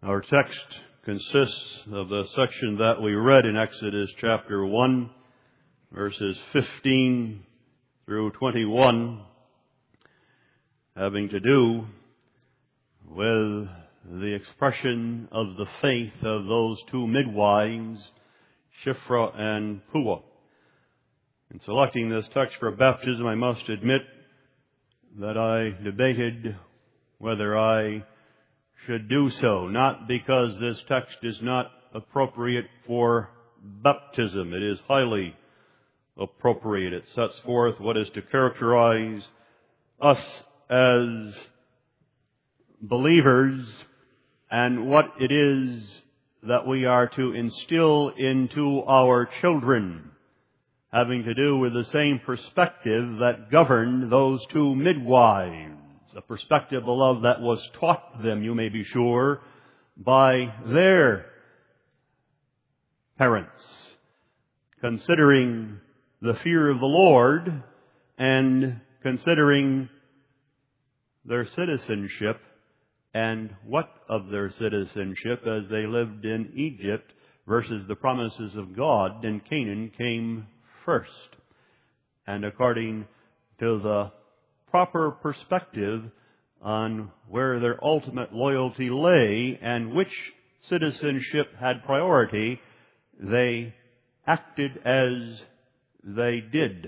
Our text consists of the section that we read in Exodus chapter 1, verses 15 through 21, having to do with the expression of the faith of those two midwives, Shiphrah and Puah. In selecting this text for baptism, I must admit that I debated whether I should do so, not because this text is not appropriate for baptism. It is highly appropriate. It sets forth what is to characterize us as believers and what it is that we are to instill into our children, having to do with the same perspective that governed those two midwives. A perspective, beloved, that was taught them, you may be sure, by their parents, considering the fear of the Lord and considering their citizenship and what of their citizenship as they lived in Egypt versus the promises of God in Canaan came first. And according to the proper perspective on where their ultimate loyalty lay and which citizenship had priority, they acted as they did.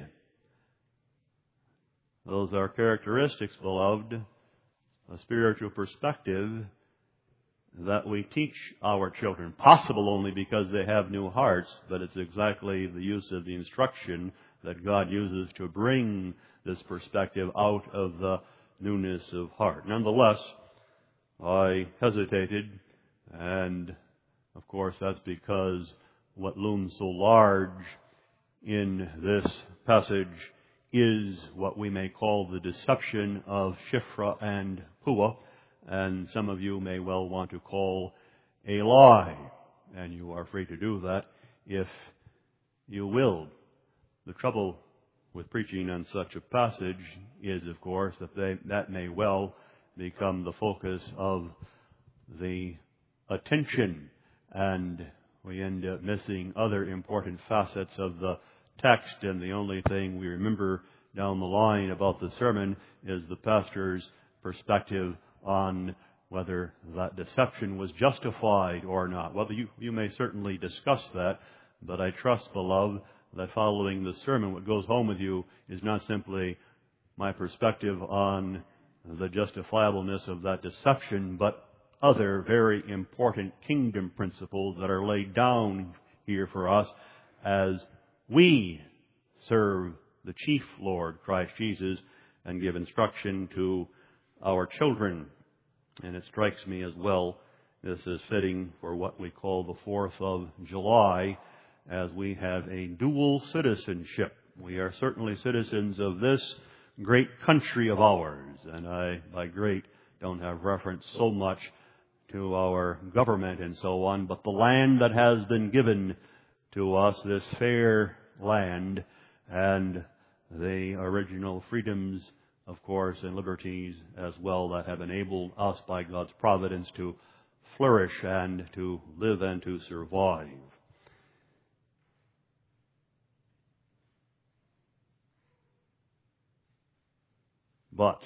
Those are characteristics, beloved, a spiritual perspective that we teach our children. Possible only because they have new hearts, but it's exactly the use of the instruction that God uses to bring this perspective out of the newness of heart. Nonetheless, I hesitated, and of course that's because what looms so large in this passage is what we may call the deception of Shiphrah and Puah, and some of you may well want to call a lie, and you are free to do that if you will. The trouble with preaching on such a passage is, of course, that may well become the focus of the attention, and we end up missing other important facets of the text, and the only thing we remember down the line about the sermon is the pastor's perspective on whether that deception was justified or not. Well, you may certainly discuss that, but I trust, beloved, that following the sermon, what goes home with you is not simply my perspective on the justifiableness of that deception, but other very important kingdom principles that are laid down here for us as we serve the chief Lord, Christ Jesus, and give instruction to our children. And it strikes me as well, this is fitting for what we call the 4th of July, as we have a dual citizenship. We are certainly citizens of this great country of ours, and I, by great, don't have reference so much to our government and so on, but the land that has been given to us, this fair land, and the original freedoms, of course, and liberties as well that have enabled us by God's providence to flourish and to live and to survive. But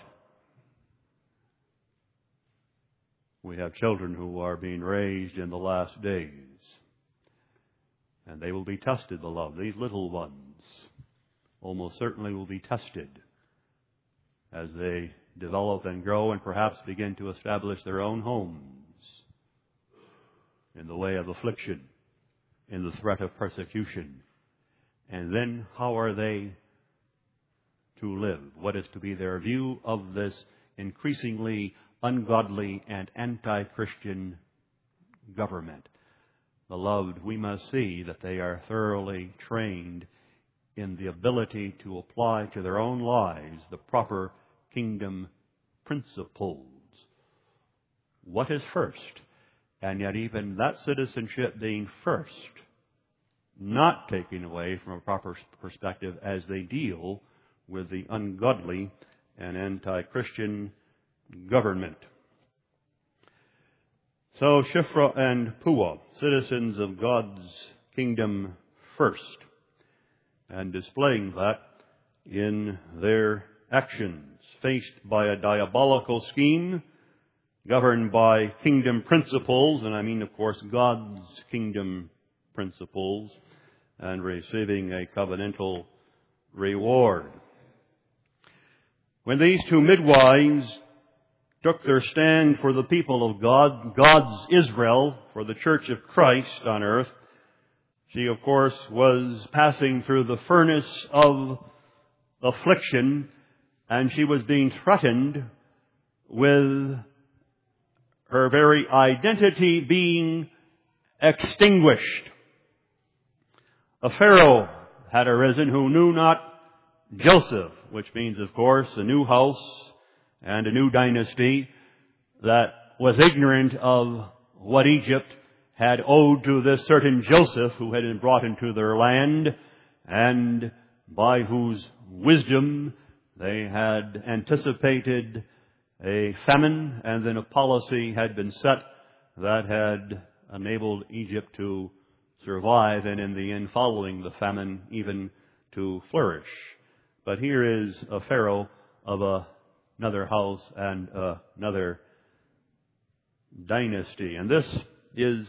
we have children who are being raised in the last days, and they will be tested, beloved. These little ones almost certainly will be tested as they develop and grow and perhaps begin to establish their own homes in the way of affliction, in the threat of persecution. And then how are they to live? What is to be their view of this increasingly ungodly and anti-Christian government? Beloved, we must see that they are thoroughly trained in the ability to apply to their own lives the proper kingdom principles. What is first? And yet even that citizenship being first, not taken away from a proper perspective as they deal with the ungodly and anti-Christian government. So Shiphrah and Puah, citizens of God's kingdom first, and displaying that in their actions, faced by a diabolical scheme, governed by kingdom principles, and I mean, of course, God's kingdom principles, and receiving a covenantal reward. When these two midwives took their stand for the people of God, God's Israel, for the church of Christ on earth, she, of course, was passing through the furnace of affliction, and she was being threatened with her very identity being extinguished. A Pharaoh had arisen who knew not Joseph, which means, of course, a new house and a new dynasty that was ignorant of what Egypt had owed to this certain Joseph who had been brought into their land, and by whose wisdom they had anticipated a famine, and then a policy had been set that had enabled Egypt to survive, and in the end, following the famine, even to flourish. But here is a Pharaoh of another house and another dynasty. And this is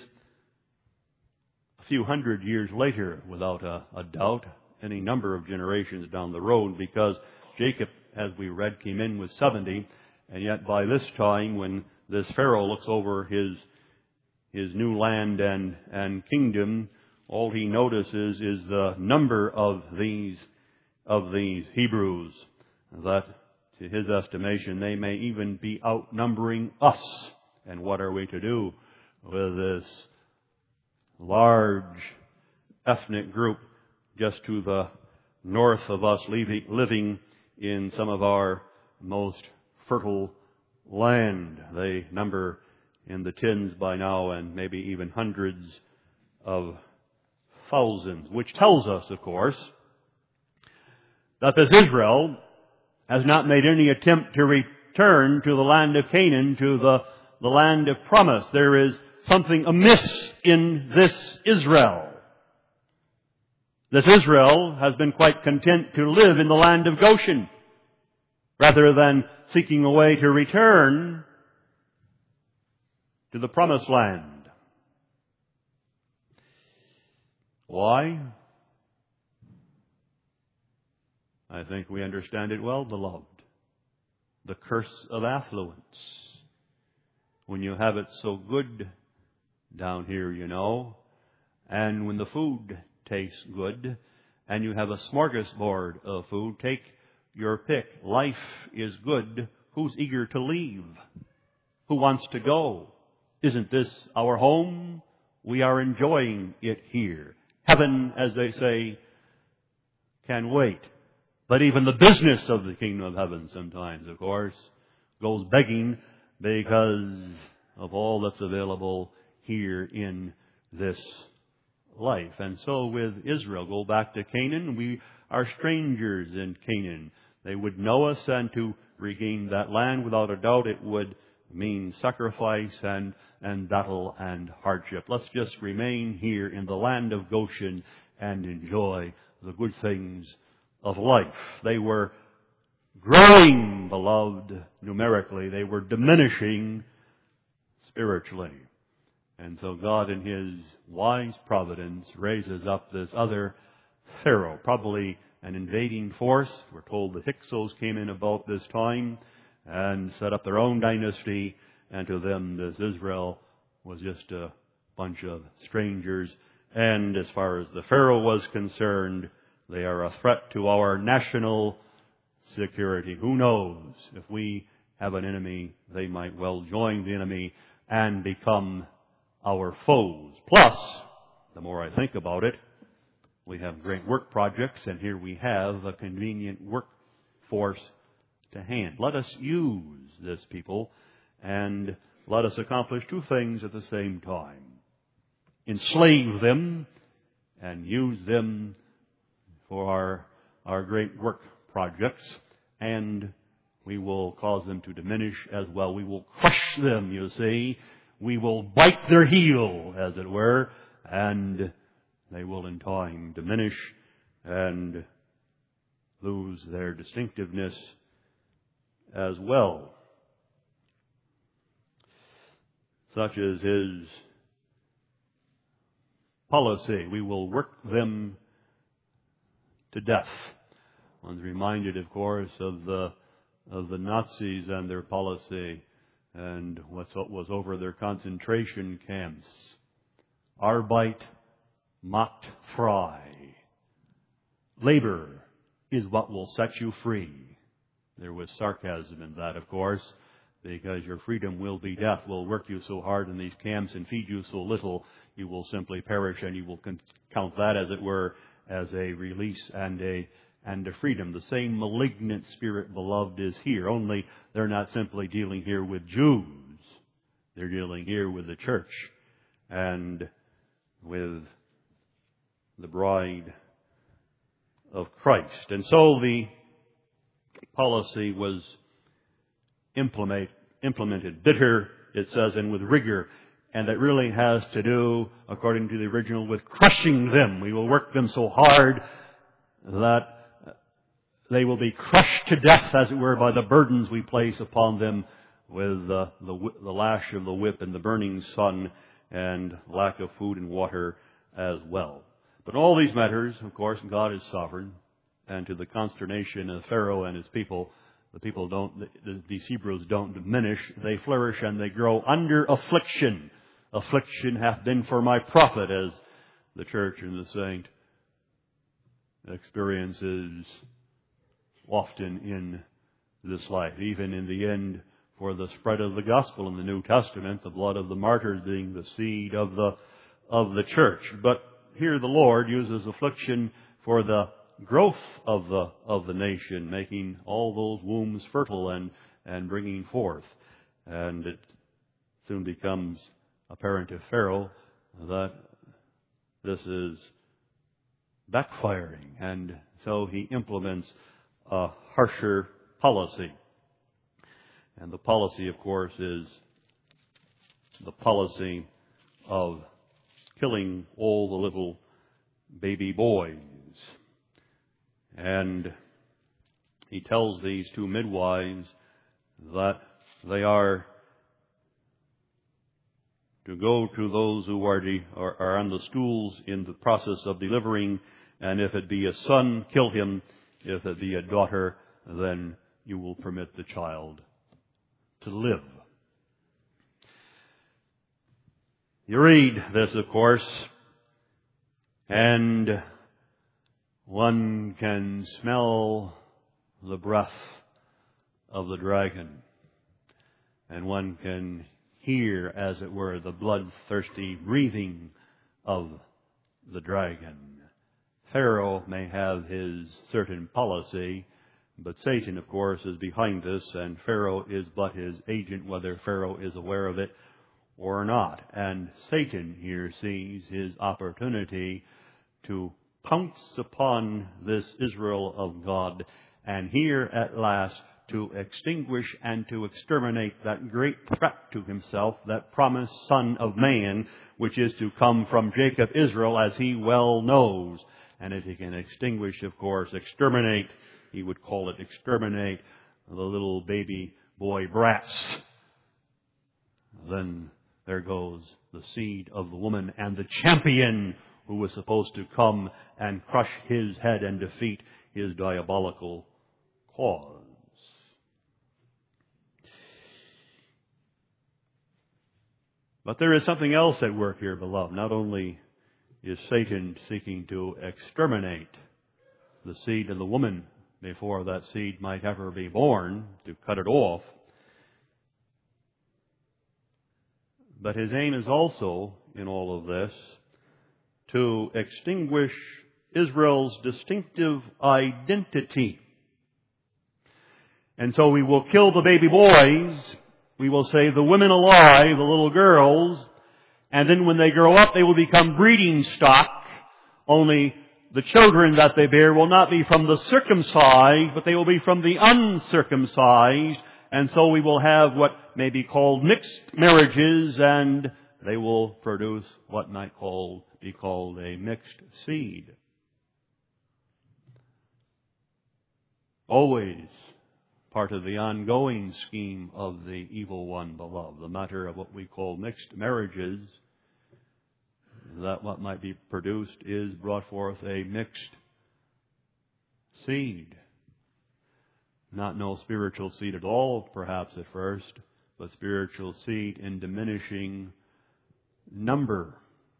a few hundred years later, without a doubt, any number of generations down the road, because Jacob, as we read, came in with 70, and yet by this time, when this Pharaoh looks over his new land and kingdom, all he notices is the number of these Hebrews, that to his estimation they may even be outnumbering us. And what are we to do with this large ethnic group just to the north of us, living in some of our most fertile land? They number in the tens by now, and maybe even hundreds of thousands, which tells us, of course, that this Israel has not made any attempt to return to the land of Canaan, to the land of promise. There is something amiss in this Israel. This Israel has been quite content to live in the land of Goshen, rather than seeking a way to return to the promised land. Why? I think we understand it well, beloved. The curse of affluence. When you have it so good down here, you know, and when the food tastes good, and you have a smorgasbord of food, take your pick. Life is good. Who's eager to leave? Who wants to go? Isn't this our home? We are enjoying it here. Heaven, as they say, can wait. But even the business of the kingdom of heaven sometimes, of course, goes begging because of all that's available here in this life. And so with Israel, go back to Canaan. We are strangers in Canaan. They would know us, and to regain that land, without a doubt, it would mean sacrifice and battle and hardship. Let's just remain here in the land of Goshen and enjoy the good things of life. They were growing, beloved, numerically. They were diminishing spiritually. And so God, in His wise providence, raises up this other Pharaoh, probably an invading force. We're told the Hyksos came in about this time and set up their own dynasty, and to them this Israel was just a bunch of strangers. And as far as the Pharaoh was concerned, they are a threat to our national security. Who knows? If we have an enemy, they might well join the enemy and become our foes. Plus, the more I think about it, we have great work projects, and here we have a convenient workforce to hand. Let us use this, people, and let us accomplish two things at the same time. Enslave them and use them for our great work projects, and we will cause them to diminish as well. We will crush them, you see. we will bite their heel, as it were, and they will in time diminish and lose their distinctiveness as well. Such is his policy. We will work them to death. One's reminded, of course, of the Nazis and their policy and what was over their concentration camps. Arbeit macht frei. Labor is what will set you free. There was sarcasm in that, of course, because your freedom will be death. Will work you so hard in these camps and feed you so little, you will simply perish, and you will count that, as it were, as a release and a freedom. The same malignant spirit, beloved, is here. Only they're not simply dealing here with Jews. They're dealing here with the church and with the bride of Christ. And so the policy was implemented. Bitter, it says, and with rigor. And that really has to do, according to the original, with crushing them. We will work them so hard that they will be crushed to death, as it were, by the burdens we place upon them with the lash of the whip and the burning sun and lack of food and water as well. But in all these matters, of course, God is sovereign. And to the consternation of Pharaoh and his people, these Hebrews don't diminish. They flourish and they grow under affliction. Affliction hath been for my profit, as the church and the saint experiences often in this life. Even in the end, for the spread of the gospel in the New Testament, the blood of the martyrs being the seed of the church. But here the Lord uses affliction for the growth of the nation, making all those wombs fertile and bringing forth. And it soon becomes apparent to Pharaoh that this is backfiring, and so he implements a harsher policy. And the policy, of course, is the policy of killing all the little baby boys. And he tells these two midwives that they are to go to those who are on the stools in the process of delivering, and if it be a son, kill him. If it be a daughter, then you will permit the child to live. You read this, of course, and one can smell the breath of the dragon, and one can hear, as it were, the bloodthirsty breathing of the dragon. Pharaoh may have his certain policy, but Satan, of course, is behind this, and Pharaoh is but his agent, whether Pharaoh is aware of it or not. And Satan here sees his opportunity to pounce upon this Israel of God, and here at last to extinguish and to exterminate that great threat to himself, that promised Son of Man, which is to come from Jacob Israel, as he well knows. And if he can extinguish, of course, exterminate, he would call it exterminate, the little baby boy brats, then there goes the seed of the woman and the champion who was supposed to come and crush his head and defeat his diabolical cause. But there is something else at work here, beloved. Not only is Satan seeking to exterminate the seed of the woman before that seed might ever be born, to cut it off, but his aim is also, in all of this, to extinguish Israel's distinctive identity. And so we will kill the baby boys, we will save the women alive, the little girls, and then when they grow up they will become breeding stock, only the children that they bear will not be from the circumcised, but they will be from the uncircumcised, And so we will have what may be called mixed marriages, and they will produce what might be called a mixed seed. Always part of the ongoing scheme of the evil one, beloved, the matter of what we call mixed marriages, that what might be produced is brought forth a mixed seed. Not no spiritual seed at all, perhaps at first, but spiritual seed in diminishing number.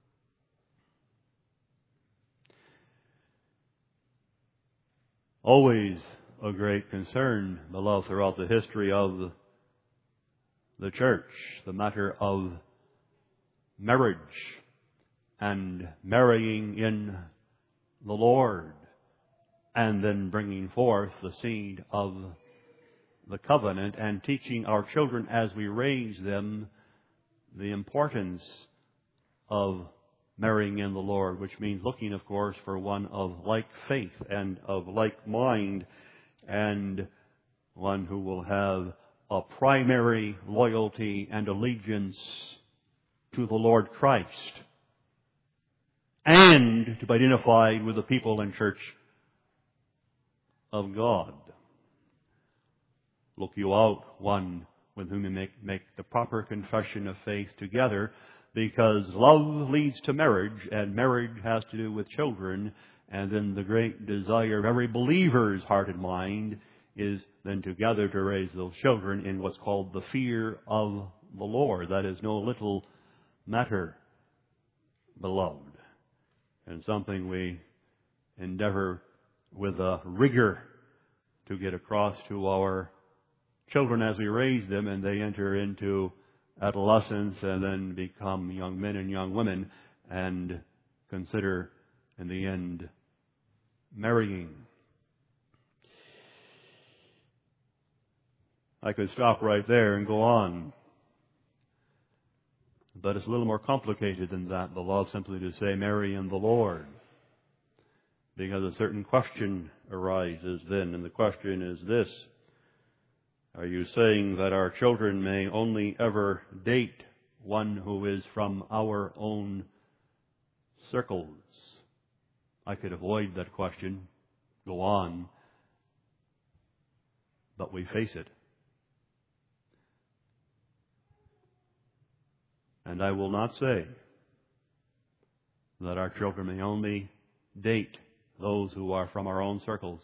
Always a great concern, beloved, throughout the history of the church, the matter of marriage and marrying in the Lord, and then bringing forth the seed of the covenant and teaching our children as we raise them the importance of marrying in the Lord, which means looking, of course, for one of like faith and of like mind, and one who will have a primary loyalty and allegiance to the Lord Christ, and to be identified with the people and church of God. Look you out one with whom you make the proper confession of faith together, because love leads to marriage, and marriage has to do with children, and then the great desire of every believer's heart and mind is then together to raise those children in what's called the fear of the Lord. That is no little matter, beloved, and something we endeavor with a rigor to get across to our children as we raise them and they enter into adolescence and then become young men and young women and consider in the end marrying. I could stop right there and go on, but it's a little more complicated than that, beloved, simply to say marry in the Lord, because a certain question arises then, and the question is this: are you saying that our children may only ever date one who is from our own circles? I could avoid that question, go on, but we face it. And I will not say that our children may only date those who are from our own circles.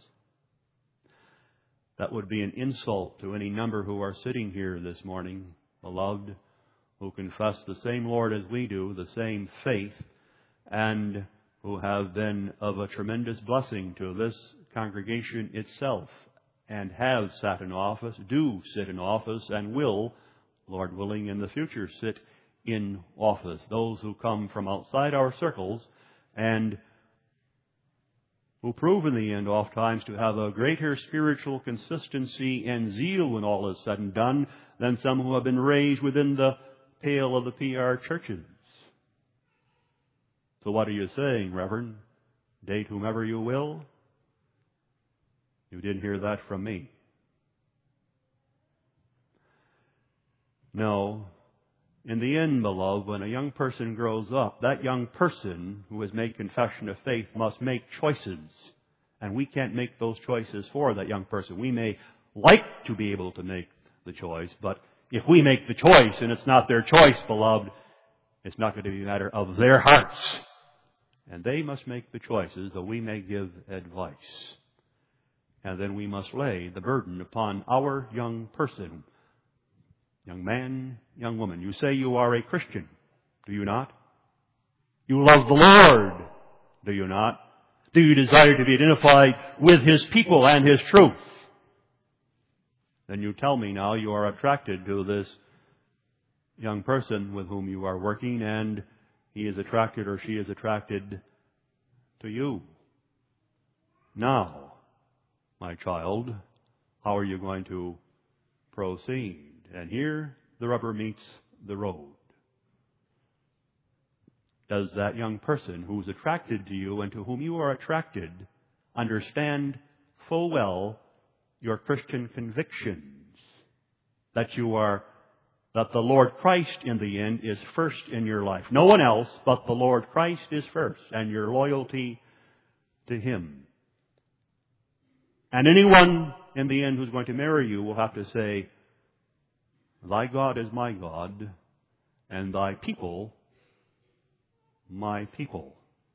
That would be an insult to any number who are sitting here this morning, beloved, who confess the same Lord as we do, the same faith, and who have been of a tremendous blessing to this congregation itself, and have sat in office, do sit in office, and will, Lord willing, in the future sit in office. Those who come from outside our circles and who prove in the end oftentimes to have a greater spiritual consistency and zeal when all is said and done than some who have been raised within the pale of the PR churches. So what are you saying, Reverend? Date whomever you will? You didn't hear that from me. No. In the end, beloved, when a young person grows up, that young person who has made confession of faith must make choices. And we can't make those choices for that young person. We may like to be able to make the choice, but if we make the choice and it's not their choice, beloved, it's not going to be a matter of their hearts. And they must make the choices, though we may give advice. And then we must lay the burden upon our young person. Young man, young woman, you say you are a Christian, do you not? You love the Lord, do you not? Do you desire to be identified with His people and His truth? Then you tell me now you are attracted to this young person with whom you are working, and he is attracted or she is attracted to you. Now, my child, how are you going to proceed? And here the rubber meets the road. Does that young person who is attracted to you and to whom you are attracted understand full well your Christian convictions? that the Lord Christ in the end is first in your life. No one else but the Lord Christ is first, and your loyalty to Him. And anyone in the end who's going to marry you will have to say, thy God is my God, and thy people, my people.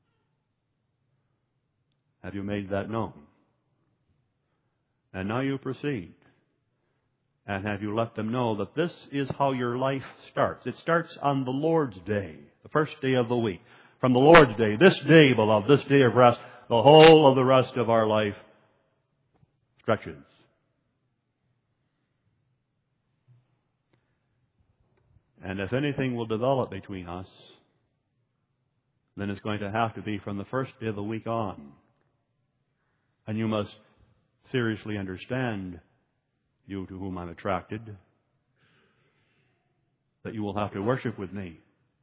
Have you made that known? And now you proceed. And have you let them know that this is how your life starts? It starts on the Lord's Day, the first day of the week. From the Lord's Day, this day, beloved, this day of rest, the whole of the rest of our life stretches. And if anything will develop between us, then it's going to have to be from the first day of the week on. And you must seriously understand, you to whom I'm attracted, that you will have to worship with me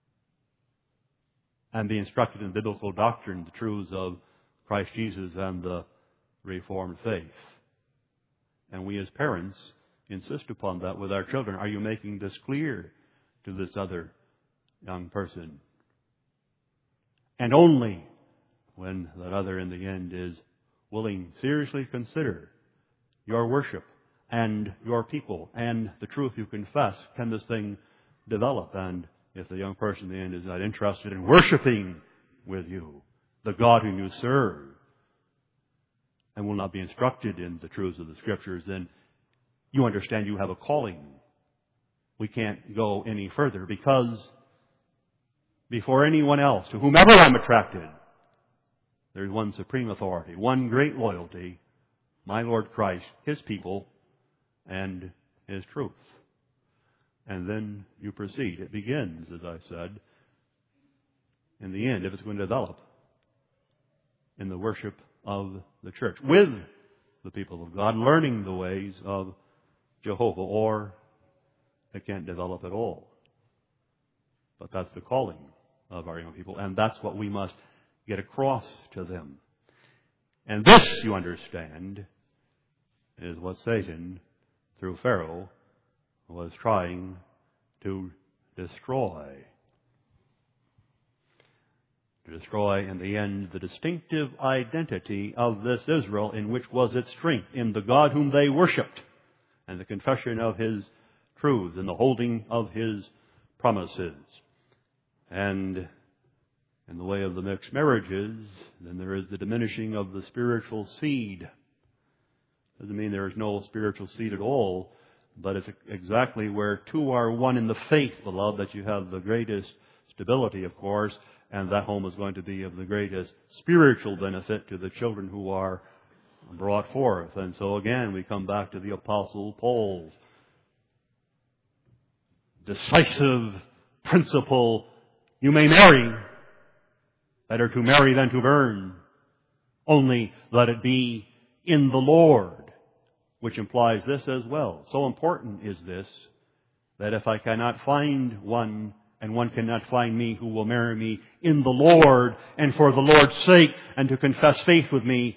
and be instructed in biblical doctrine, the truths of Christ Jesus and the Reformed faith. And we as parents insist upon that with our children. Are you making this clear to this other young person? And only when that other in the end is willing to seriously consider your worship and your people and the truth you confess can this thing develop. And if the young person in the end is not interested in worshiping with you, the God whom you serve, and will not be instructed in the truths of the Scriptures, then you understand you have a calling. We can't go any further, because before anyone else, to whomever I'm attracted, there's one supreme authority, one great loyalty, my Lord Christ, His people, and His truth. And then you proceed. It begins, as I said, in the end, if it's going to develop, in the worship of the church, with the people of God, learning the ways of Jehovah, or it can't develop at all. But that's the calling of our young people, and that's what we must get across to them. And this, you understand, is what Satan, through Pharaoh, was trying to destroy. To destroy, in the end, the distinctive identity of this Israel, in which was its strength, in the God whom they worshipped, and the confession of His truths, and the holding of His promises. And in the way of the mixed marriages, then there is the diminishing of the spiritual seed. Doesn't mean there is no spiritual seed at all, but it's exactly where two are one in the faith, beloved, that you have the greatest stability, of course, and that home is going to be of the greatest spiritual benefit to the children who are brought forth. And so again, we come back to the Apostle Paul's decisive principle: you may marry, better to marry than to burn, only let it be in the Lord, which implies this as well. So important is this, that if I cannot find one, and one cannot find me who will marry me in the Lord, and for the Lord's sake, and to confess faith with me,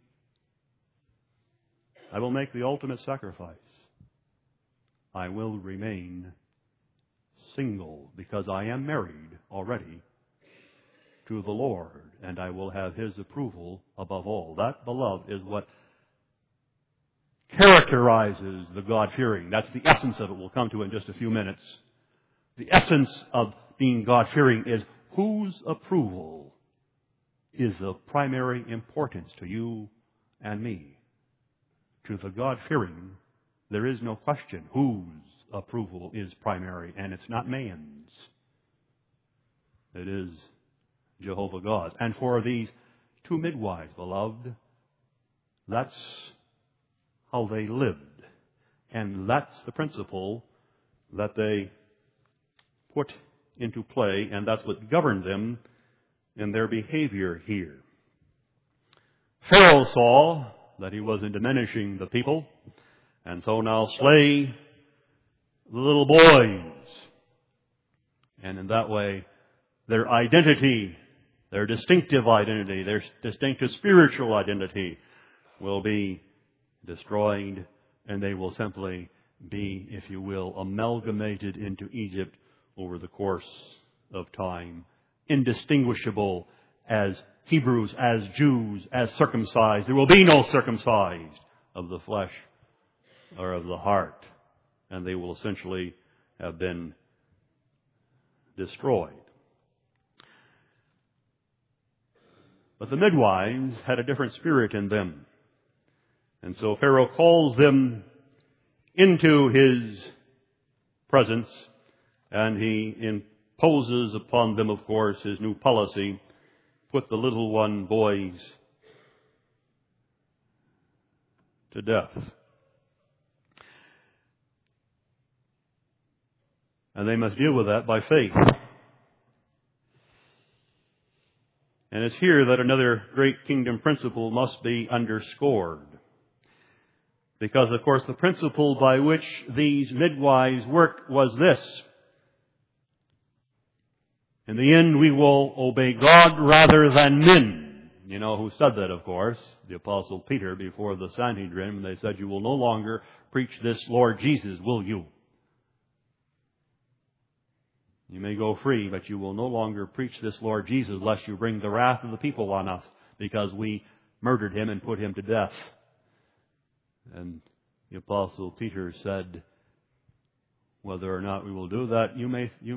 I will make the ultimate sacrifice. I will remain single, because I am married already to the Lord, and I will have His approval above all. That, beloved, is what characterizes the God-fearing. That's the essence of it. We'll come to it in just a few minutes. The essence of being God-fearing is whose approval is of primary importance to you and me. To the God-fearing, there is no question whose approval is primary, and it's not man's. It is Jehovah God. And for these two midwives, beloved, that's how they lived. And that's the principle that they put into play, and that's what governed them in their behavior here. Pharaoh saw that he was in diminishing the people, and so now slay the little boys. And in that way, their identity, their distinctive identity, their distinctive spiritual identity will be destroyed, and they will simply be, if you will, amalgamated into Egypt over the course of time. Indistinguishable as Hebrews, as Jews, as circumcised. There will be no circumcised of the flesh or of the heart. And they will essentially have been destroyed. But the midwives had a different spirit in them. And so Pharaoh calls them into his presence, and he imposes upon them, of course, his new policy: put the little boys to death. And they must deal with that by faith. And it's here that another great kingdom principle must be underscored. Because, of course, the principle by which these midwives worked was this: in the end, we will obey God rather than men. You know who said that, of course? The Apostle Peter before the Sanhedrin, when they said, "You will no longer preach this Lord Jesus, will you? You may go free, but you will no longer preach this Lord Jesus lest you bring the wrath of the people on us, because we murdered him and put him to death." And the Apostle Peter said, "Whether or not we will do that, you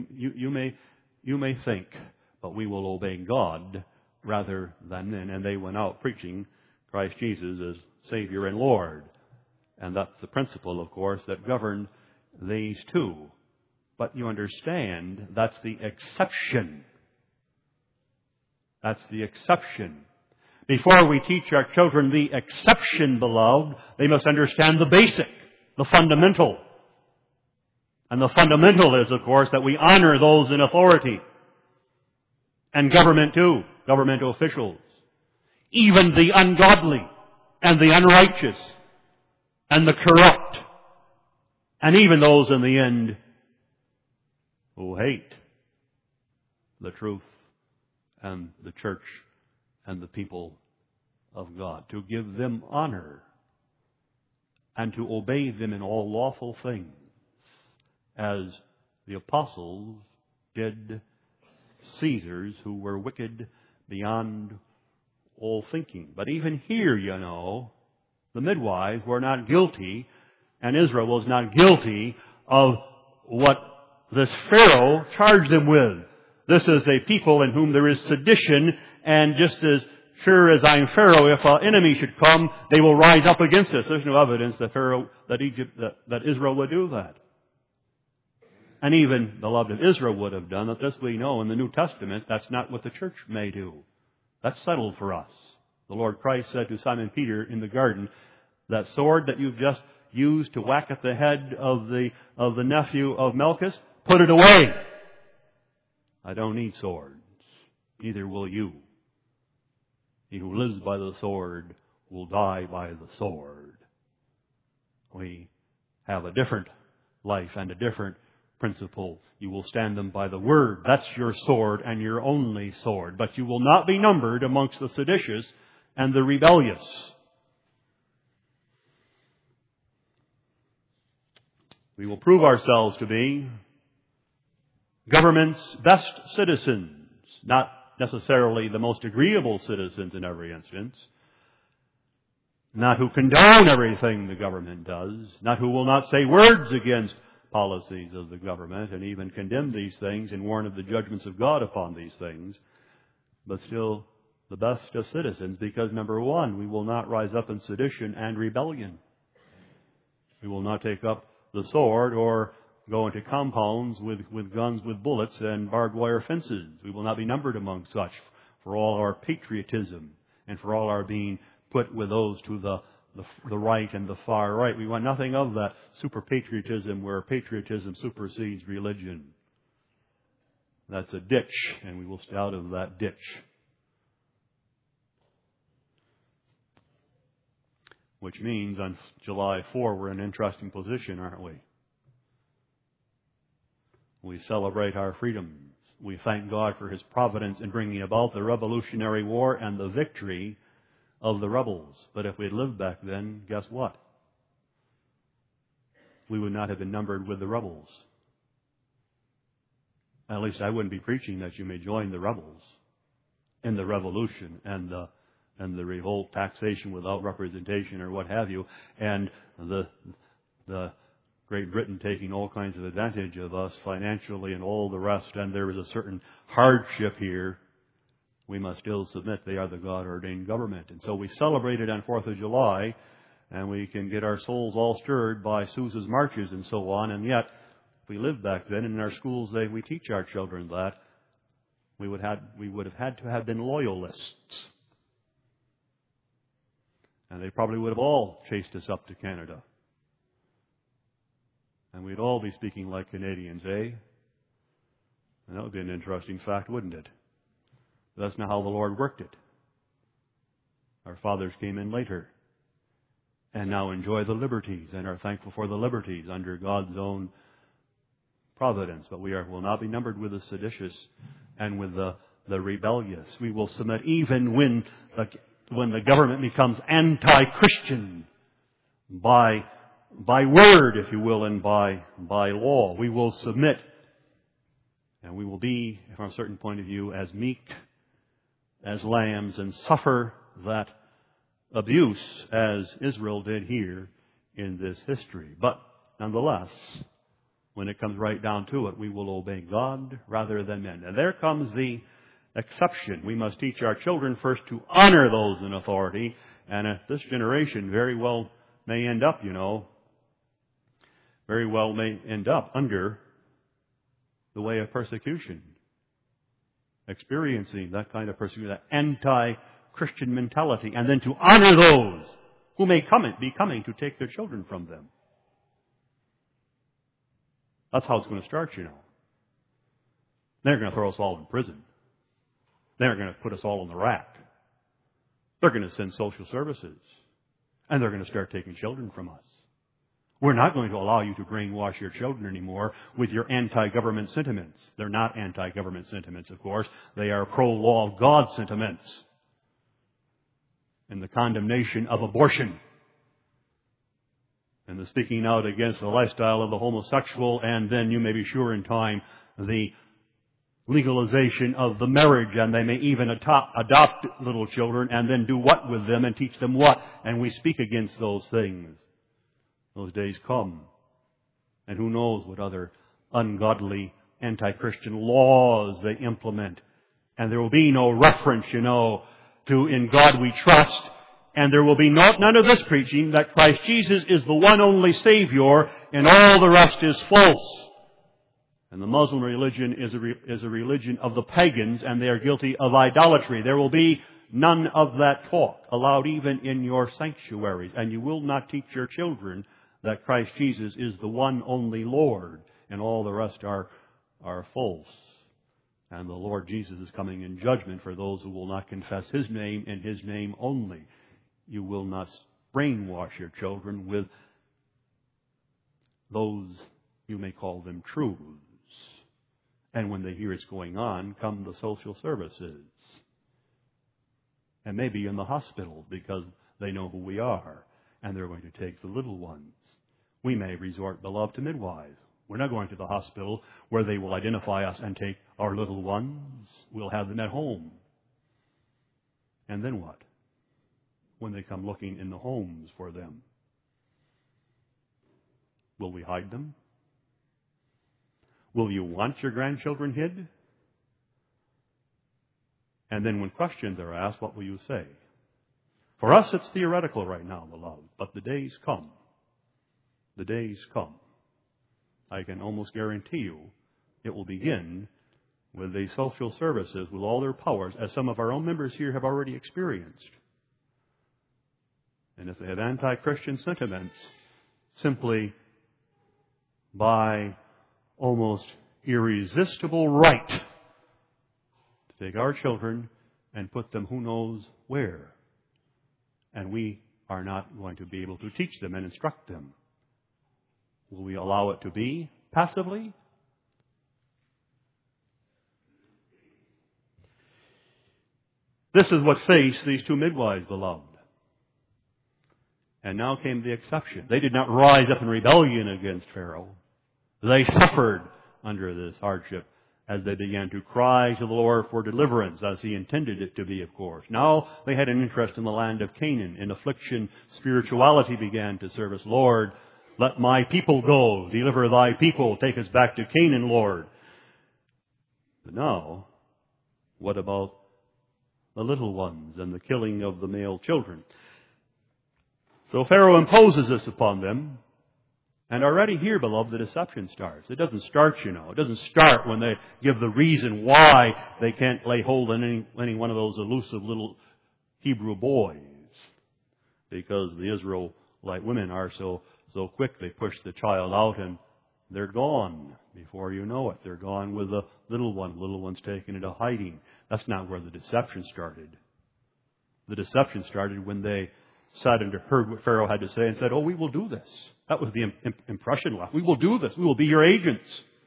may think, but we will obey God rather than men." And they went out preaching Christ Jesus as Savior and Lord. And that's the principle, of course, that governed these two. But you understand, that's the exception. That's the exception. Before we teach our children the exception, beloved, they must understand the basic, the fundamental. And the fundamental is, of course, that we honor those in authority. And government too, governmental officials. Even the ungodly and the unrighteous and the corrupt. And even those in the end who hate the truth and the church and the people of God. To give them honor and to obey them in all lawful things, as the apostles did Caesars, who were wicked beyond all thinking. But even here, you know, the midwives were not guilty, and Israel was not guilty of what this Pharaoh charged them with. This is a people in whom there is sedition, and just as sure as I'm Pharaoh, if an enemy should come, they will rise up against us. There's no evidence that Israel would do that. And even, beloved, if Israel would have done it, this we know in the New Testament, that's not what the church may do. That's settled for us. The Lord Christ said to Simon Peter in the garden, "That sword that you've just used to whack at the head of the nephew of Malchus, put it away. I don't need swords. Neither will you. He who lives by the sword will die by the sword." We have a different life and a different principle. You will stand them by the word. That's your sword and your only sword. But you will not be numbered amongst the seditious and the rebellious. We will prove ourselves to be government's best citizens, not necessarily the most agreeable citizens in every instance, not who condone everything the government does, not who will not say words against policies of the government and even condemn these things and warn of the judgments of God upon these things, but still the best of citizens, because number one, we will not rise up in sedition and rebellion. We will not take up the sword or go into compounds with guns with bullets and barbed wire fences. We will not be numbered among such, for all our patriotism and for all our being put with those to the right and the far right. We want nothing of that super patriotism where patriotism supersedes religion. That's a ditch, and we will stay out of that ditch. Which means on July 4, we're in an interesting position, aren't we? We celebrate our freedoms. We thank God for His providence in bringing about the Revolutionary War and the victory of the rebels. But if we had lived back then, guess what? we would not have been numbered with the rebels. At least I wouldn't be preaching that you may join the rebels in the revolution and the revolt, taxation without representation or what have you, and the Great Britain taking all kinds of advantage of us financially and all the rest, and there is a certain hardship here. We must still submit. They are the God-ordained government. And so we celebrated on 4th of July, and we can get our souls all stirred by Sousa's marches and so on, and yet, if we lived back then, and in our schools we teach our children that, we would have had to have been loyalists. And they probably would have all chased us up to Canada. And we'd all be speaking like Canadians, eh? And that would be an interesting fact, wouldn't it? But that's not how the Lord worked it. Our fathers came in later and now enjoy the liberties and are thankful for the liberties under God's own providence. But we will not be numbered with the seditious and with the rebellious. We will submit even when the government becomes anti-Christian by word, if you will, and by law. We will submit, and we will be, from a certain point of view, as meek as lambs and suffer that abuse as Israel did here in this history. But nonetheless, when it comes right down to it, we will obey God rather than men. And there comes the exception. We must teach our children first to honor those in authority, and this generation very well may end up, under the way of persecution, experiencing that kind of persecution, that anti-Christian mentality, and then to honor those who may be coming to take their children from them. That's how it's going to start, They're going to throw us all in prison. They're going to put us all in the rack. They're going to send social services. And they're going to start taking children from us. We're not going to allow you to brainwash your children anymore with your anti-government sentiments. They're not anti-government sentiments, of course. They are pro-law of God sentiments. And the condemnation of abortion. And the speaking out against the lifestyle of the homosexual, and then you may be sure in time the legalization of the marriage, and they may even adopt little children and then do what with them and teach them what, and we speak against those things. Those days come. And who knows what other ungodly anti-Christian laws they implement. And there will be no reference, to in God we trust. And there will be none of this preaching that Christ Jesus is the one only Savior and all the rest is false. And the Muslim religion is a religion of the pagans, and they are guilty of idolatry. There will be none of that talk allowed even in your sanctuaries. And you will not teach your children that Christ Jesus is the one only Lord, and all the rest are false. And the Lord Jesus is coming in judgment for those who will not confess His name and His name only. You will not brainwash your children with those, you may call them truths. And when they hear it's going on, come the social services. And maybe in the hospital, because they know who we are, and they're going to take the little ones. We may resort, beloved, to midwives. We're not going to the hospital where they will identify us and take our little ones. We'll have them at home. And then what? When they come looking in the homes for them, will we hide them? Will you want your grandchildren hid? And then when questions are asked, what will you say? For us, it's theoretical right now, beloved, but the days come. The days come. I can almost guarantee you it will begin with the social services with all their powers, as some of our own members here have already experienced. And if they have anti-Christian sentiments, simply by almost irresistible right to take our children and put them who knows where. And we are not going to be able to teach them and instruct them. Will we allow it to be passively? This is what faced these two midwives, beloved. And now came the exception. They did not rise up in rebellion against Pharaoh. They suffered under this hardship as they began to cry to the Lord for deliverance, as He intended it to be, of course. Now they had an interest in the land of Canaan. In affliction, spirituality began to service. Lord, let my people go. Deliver thy people. Take us back to Canaan, Lord. But now, what about the little ones and the killing of the male children? So Pharaoh imposes this upon them. And already here, beloved, the deception starts. It doesn't start, It doesn't start when they give the reason why they can't lay hold on any one of those elusive little Hebrew boys. Because the Israelite women are so quick, they push the child out and they're gone before you know it. They're gone with the little one. The little one's taken into hiding. That's not where the deception started. The deception started when they sat and heard what Pharaoh had to say and said, "Oh, we will do this." That was the impression left. We will do this. We will be your agents.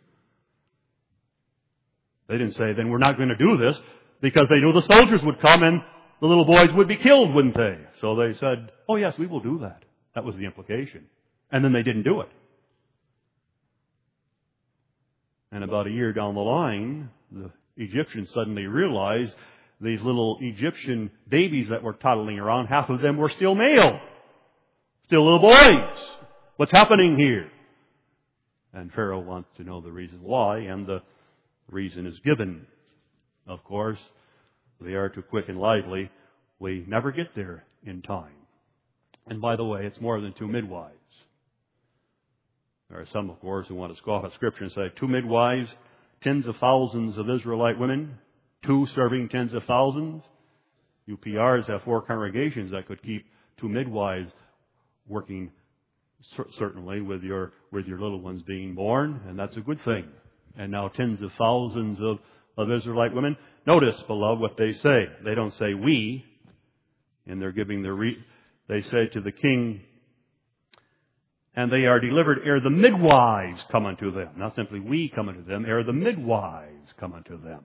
They didn't say, then we're not going to do this, because they knew the soldiers would come and the little boys would be killed, wouldn't they? So they said, oh yes, we will do that. That was the implication. And then they didn't do it. And about a year down the line, the Egyptians suddenly realized these little Egyptian babies that were toddling around, half of them were still male. Still little boys. What's happening here? And Pharaoh wants to know the reason why, and the reason is given. Of course, they are too quick and lively. We never get there in time. And by the way, it's more than 2 midwives. There are some, of course, who want to scoff at Scripture and say 2 midwives, tens of thousands of Israelite women, 2 serving tens of thousands. UPRs have 4 congregations that could keep 2 midwives working, certainly with your little ones being born, and that's a good thing. And now tens of thousands of Israelite women. Notice, beloved, what they say. They don't say we, and they're giving they say to the king, and they are delivered ere the midwives come unto them. Not simply we come unto them, ere the midwives come unto them.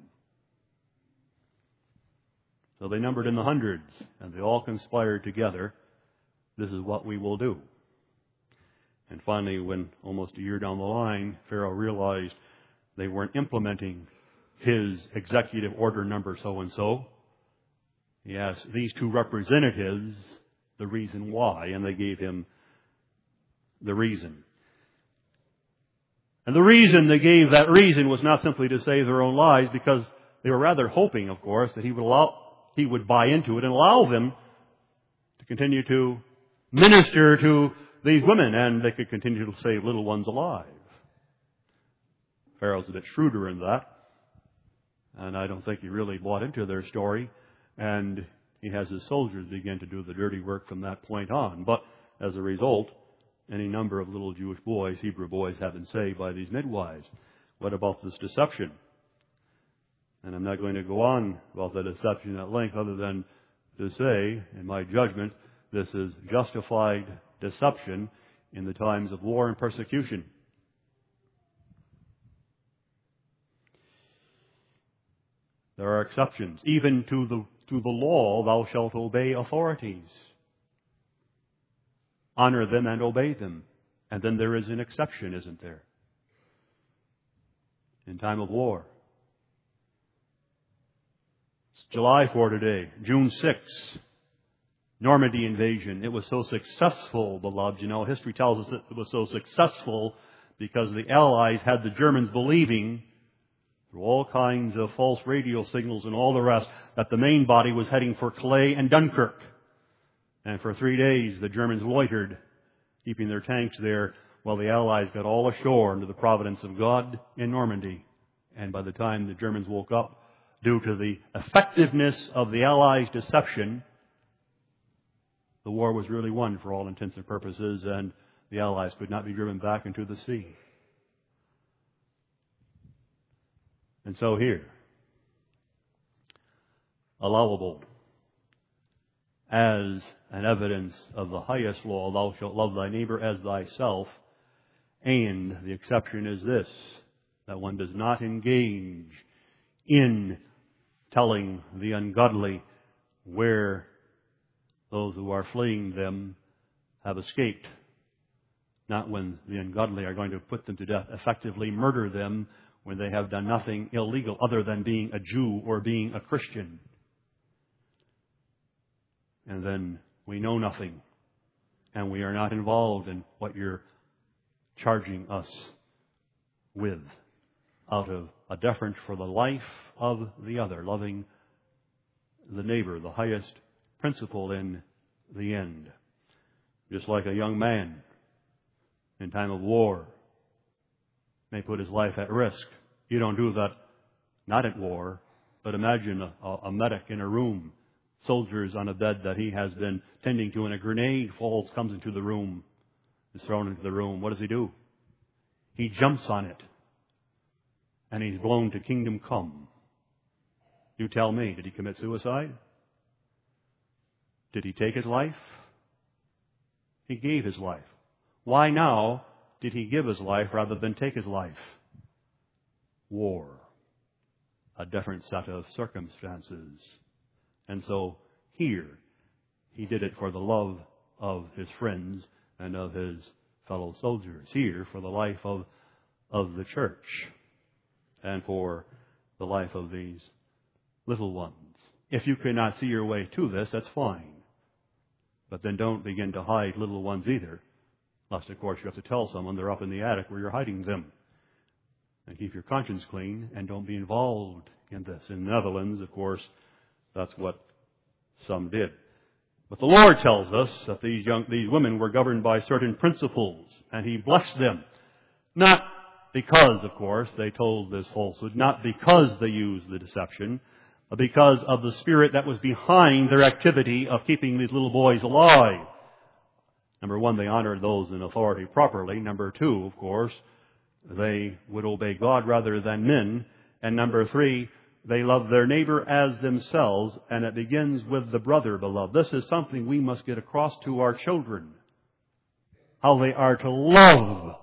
So they numbered in the hundreds, and they all conspired together. This is what we will do. And finally, when almost a year down the line, Pharaoh realized they weren't implementing his executive order number so-and-so, he asked these 2 representatives the reason why, and they gave him the reason. And the reason they gave that reason was not simply to save their own lives, because they were rather hoping, of course, that he would buy into it and allow them to continue to minister to these women, and they could continue to save little ones alive. Pharaoh's a bit shrewder in that, and I don't think he really bought into their story, and he has his soldiers begin to do the dirty work from that point on. But as a result, any number of little Jewish boys, Hebrew boys, have been saved by these midwives. What about this deception? And I'm not going to go on about the deception at length, other than to say, in my judgment, this is justified deception in the times of war and persecution. There are exceptions. Even to the law, thou shalt obey authorities. Honor them and obey them. And then there is an exception, isn't there? In time of war. It's July 4 today, June 6. Normandy invasion. It was so successful, beloved. History tells us it was so successful because the Allies had the Germans believing, through all kinds of false radio signals and all the rest, that the main body was heading for Calais and Dunkirk. And for 3 days, the Germans loitered, keeping their tanks there, while the Allies got all ashore into the providence of God in Normandy. And by the time the Germans woke up, due to the effectiveness of the Allies' deception, the war was really won for all intents and purposes, and the Allies could not be driven back into the sea. And so here, allowable as an evidence of the highest law, thou shalt love thy neighbor as thyself, and the exception is this, that one does not engage in telling the ungodly where those who are fleeing them have escaped. Not when the ungodly are going to put them to death, effectively murder them when they have done nothing illegal other than being a Jew or being a Christian. And then we know nothing, and we are not involved in what you're charging us with out of a deference for the life of the other, loving the neighbor, the highest principle in the end. Just like a young man in time of war may put his life at risk. You don't do that, not at war, but imagine a medic in a room, soldiers on a bed that he has been tending to, and a grenade falls, comes into the room, is thrown into the room. What does he do? He jumps on it, and he's blown to kingdom come. You tell me, did he commit suicide? Did he take his life? He gave his life. Why now did he give his life rather than take his life? War. A different set of circumstances. And so here, he did it for the love of his friends and of his fellow soldiers. Here, for the life of the church and for the life of these little ones. If you cannot see your way to this, that's fine. But then don't begin to hide little ones either. Lest, of course, you have to tell someone they're up in the attic where you're hiding them. And keep your conscience clean and don't be involved in this. In the Netherlands, of course, that's what some did. But the Lord tells us that these women were governed by certain principles, and He blessed them. Not because, of course, they told this falsehood, not because they used the deception, but because of the spirit that was behind their activity of keeping these little boys alive. Number one, they honored those in authority properly. Number two, of course, they would obey God rather than men. And number three, they loved their neighbor as themselves, and it begins with the brother, beloved. This is something we must get across to our children. How they are to love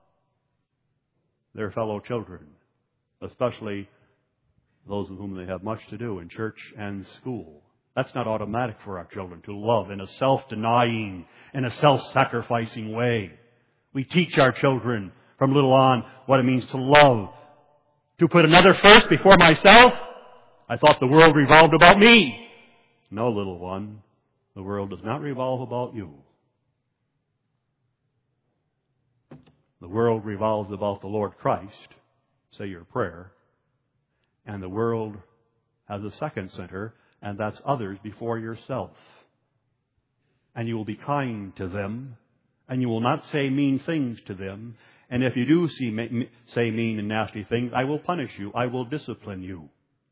their fellow children, especially those with whom they have much to do in church and school. That's not automatic for our children to love in a self-denying, in a self-sacrificing way. We teach our children from little on what it means to love. To put another first before myself? I thought the world revolved about me. No, little one, the world does not revolve about you. The world revolves about the Lord Christ. Say your prayer. And the world has a second center, and that's others before yourself. And you will be kind to them, and you will not say mean things to them. And if you do say mean and nasty things, I will punish you. I will discipline you.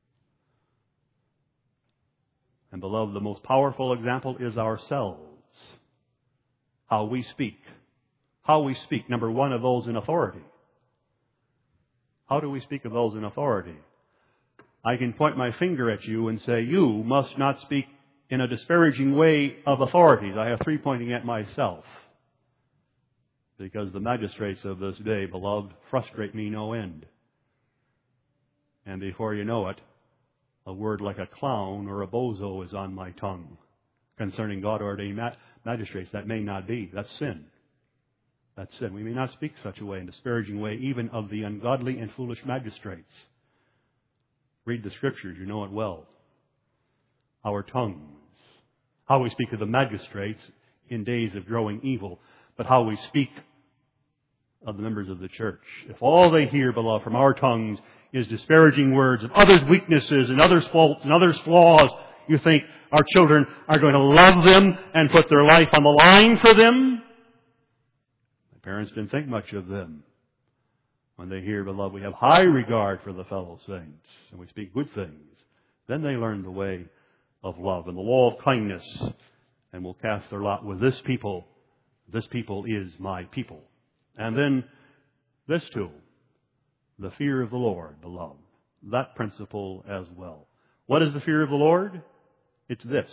And beloved, the most powerful example is ourselves. How we speak. How we speak. Number one, of those in authority. How do we speak of those in authority? I can point my finger at you and say, you must not speak in a disparaging way of authorities. I have three pointing at myself. Because the magistrates of this day, beloved, frustrate me no end. And before you know it, a word like a clown or a bozo is on my tongue concerning God-ordained magistrates. That may not be. That's sin. That's sin. We may not speak such a way, in a disparaging way, even of the ungodly and foolish magistrates. Read the Scriptures, you know it well. Our tongues. How we speak of the magistrates in days of growing evil, but how we speak of the members of the church. If all they hear, beloved, from our tongues is disparaging words of others' weaknesses and others' faults and others' flaws, you think our children are going to love them and put their life on the line for them? My parents didn't think much of them. When they hear, beloved, we have high regard for the fellow saints, and we speak good things, then they learn the way of love and the law of kindness, and will cast their lot with this people. This people is my people. And then this too, the fear of the Lord, beloved. That principle as well. What is the fear of the Lord? It's this.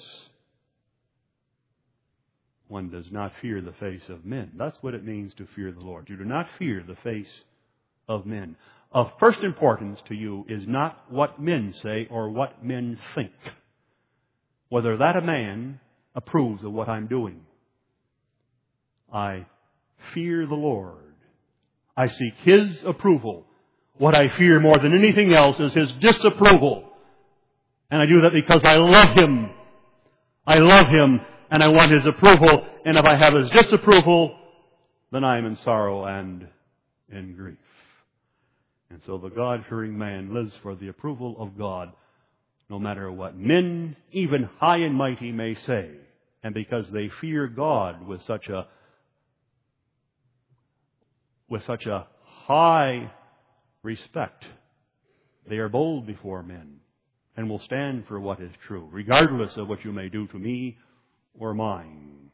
One does not fear the face of men. That's what it means to fear the Lord. You do not fear the face of men. Of first importance to you is not what men say or what men think. Whether that a man approves of what I'm doing. I fear the Lord. I seek His approval. What I fear more than anything else is His disapproval. And I do that because I love Him. I love Him, and I want His approval. And if I have His disapproval, then I am in sorrow and in grief. And so the God-fearing man lives for the approval of God, no matter what men, even high and mighty, may say. And because they fear God with such a high respect, they are bold before men and will stand for what is true, regardless of what you may do to me or mine.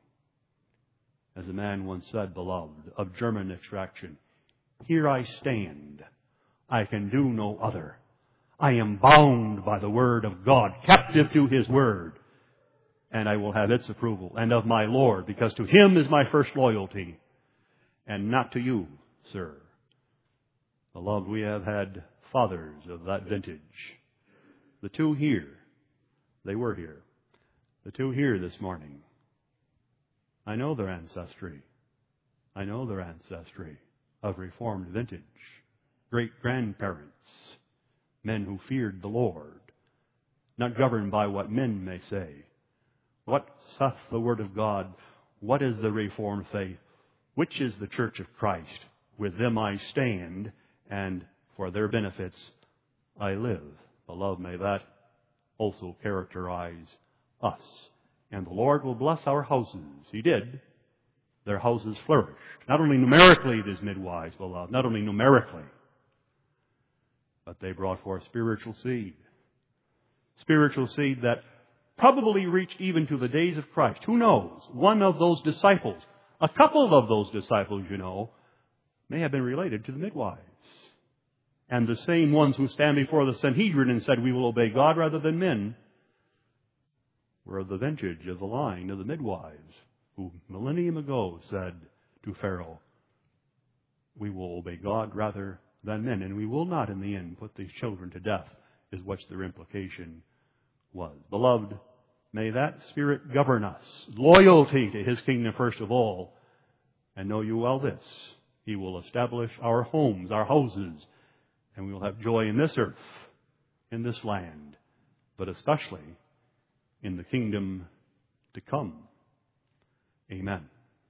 As a man once said, beloved, of German extraction, "Here I stand. I can do no other. I am bound by the Word of God, captive to His Word, and I will have its approval, and of my Lord, because to Him is my first loyalty, and not to you, sir." Beloved, we have had fathers of that vintage. The two here, they were here. The two here this morning, I know their ancestry. I know their ancestry of Reformed vintage. Great-grandparents, men who feared the Lord, not governed by what men may say. What saith the Word of God? What is the Reformed faith? Which is the Church of Christ? With them I stand, and for their benefits I live. Beloved, may that also characterize us. And the Lord will bless our houses. He did. Their houses flourished. Not only numerically, these midwives, beloved, not only numerically, but they brought forth spiritual seed. Spiritual seed that probably reached even to the days of Christ. Who knows? One of those disciples, a couple of those disciples, may have been related to the midwives. And the same ones who stand before the Sanhedrin and said, "We will obey God rather than men," were of the vintage of the line of the midwives, who millennium ago said to Pharaoh, "We will obey God rather than men, and we will not in the end put these children to death," is what their implication was. Beloved, may that spirit govern us. Loyalty to His kingdom first of all. And know you well this: He will establish our homes, our houses, and we will have joy in this earth, in this land, but especially in the kingdom to come. Amen.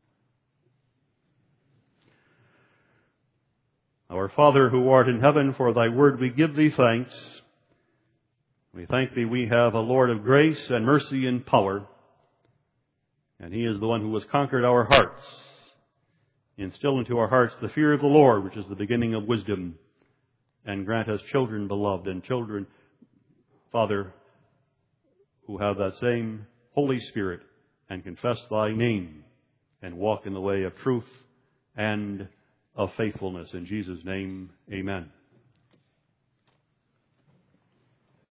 Our Father who art in heaven, for Thy word we give Thee thanks. We thank Thee we have a Lord of grace and mercy and power, and He is the one who has conquered our hearts. Instill into our hearts the fear of the Lord, which is the beginning of wisdom, and grant us children, beloved, and children, Father, who have that same Holy Spirit and confess Thy name and walk in the way of truth and of faithfulness. In Jesus' name, amen.